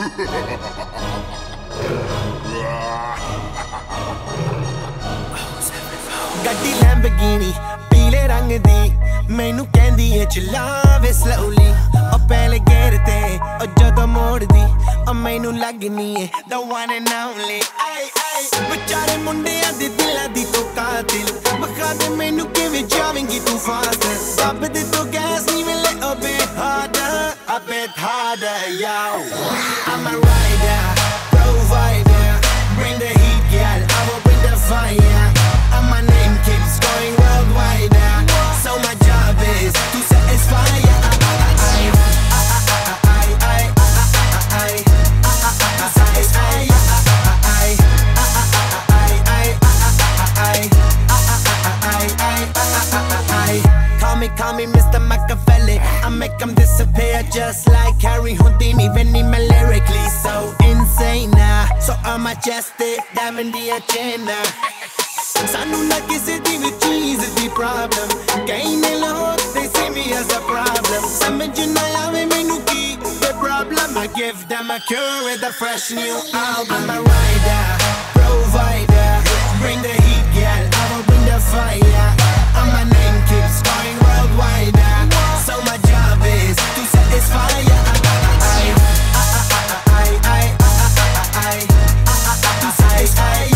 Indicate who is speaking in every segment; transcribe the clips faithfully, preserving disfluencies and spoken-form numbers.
Speaker 1: ਗੱਡੀ ਲੈਂਬਰਗਿਨੀ ਪੀਲੇ ਰੰਗ ਦੀ ਮੈਨੂੰ ਕਹਿੰਦੀ ਏ ਚਲਾਵੇ slowly ਉਹ ਪਹਿਲੇ ਗੇਰ ਤੇ ਉਹ ਜਦੋਂ ਮੋੜਦੀ ਉਹ ਮੈਨੂੰ ਲੱਗਨੀ ਏ the one and only ay ay ਵਿਚਾਰੇ ਮੁੰਡਿਆਂ ਦੇ ਦਿਲਾਂ ਦੀ ਤੂੰ ਕਾਤਿਲ ਬਖਾ ਦੇ ਮੈਨੂੰ ਕਿਵੇਂ ਜਾਵੇਂਗੀ ਤੂੰ ਫਾਸਟ ਦੱਬ ਦੇ ਤੂੰ ਗੈਸ ਨਹੀਂ ਮਿਲੇ a bit harder a bit harder yo I'm a rider provider bring the heat girl I will bring the fire and my name keeps going worldwide so my job is to satisfy ya I I I I I to satisfy ya I I I I I call me call me Mister Machiavelli I make them disappear just like Harry Houdini when he lyrically so insane so I'm majestic diamond the agenda ਸਾਨੂੰ ਨਾ ਕਿਸੇ ਦੀ ਵੀ ਚੀਜ਼ ਦੀ problem ਕਈ ਨੇ Lahore they see me as a problem ਸਮਝ ਨਾ ਆਵੇ ਮੈਨੂੰ ਕੀ the problem I give them a cure with a fresh new album I'm a rider provider bring the heat girl I will bring the fire and my name keeps going worldwide so my job is to satisfy ya I I I I I to satisfy ya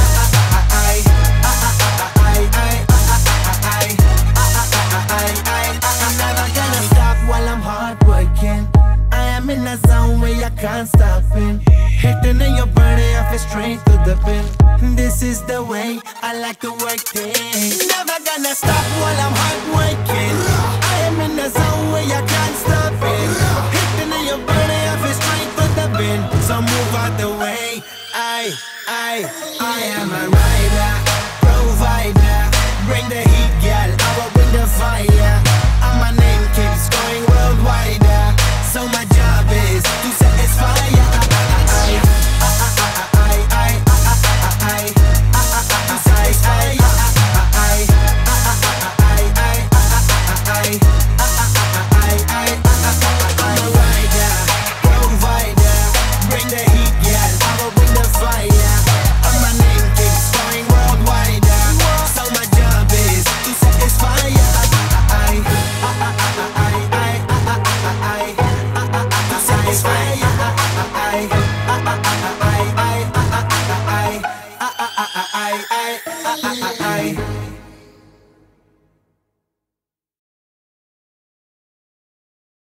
Speaker 1: in a zone where you can't stop it hitting in your body I feel straight to the pin this is the way I like to work things never gonna stop while I'm hard working I am in a zone where you can't stop it hitting in your body I feel straight to the pin so move out the way I I I am a rider